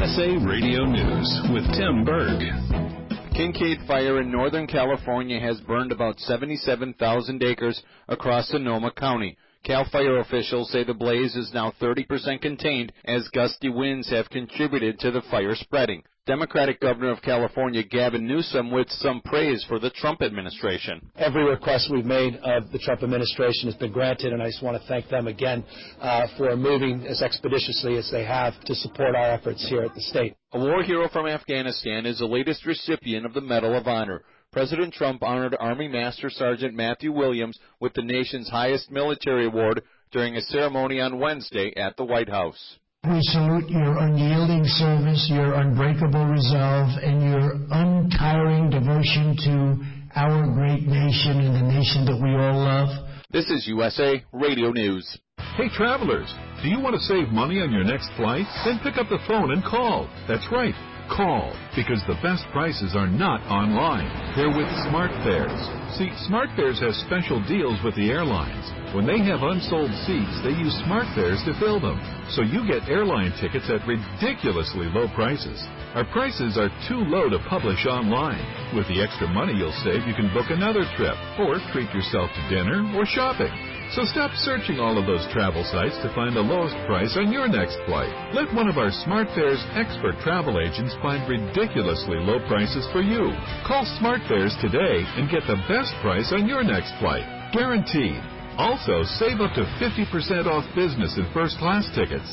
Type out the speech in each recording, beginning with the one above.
USA Radio News with Tim Berg. Kincade Fire in Northern California has burned about 77,000 acres across Sonoma County. CAL FIRE officials say the blaze is now 30% contained as gusty winds have contributed to the fire spreading. Democratic Governor of California Gavin Newsom with some praise for the Trump administration. Every request we've made of the Trump administration has been granted, and I just want to thank them again for moving as expeditiously as they have to support our efforts here at the state. A war hero from Afghanistan is the latest recipient of the Medal of Honor. President Trump honored Army Master Sergeant Matthew Williams with the nation's highest military award during a ceremony on Wednesday at the White House. We salute your unyielding service, your unbreakable resolve, and your untiring devotion to our great nation and the nation that we all love. This is USA Radio News. Hey, travelers, do you want to save money on your next flight? Then pick up the phone and call. That's right. Call, because the best prices are not online. They're with SmartFares. See, SmartFares has special deals with the airlines. When they have unsold seats, they use SmartFares to fill them. So you get airline tickets at ridiculously low prices. Our prices are too low to publish online. With the extra money you'll save, you can book another trip, or treat yourself to dinner or shopping. So stop searching all of those travel sites to find the lowest price on your next flight. Let one of our SmartFares expert travel agents find ridiculously low prices for you. Call SmartFares today and get the best price on your next flight. Guaranteed. Also, save up to 50% off business and first-class tickets.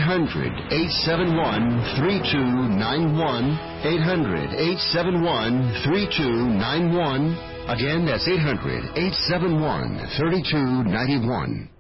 800-871-3291. 800-871-3291. Again, that's 800-871-3291.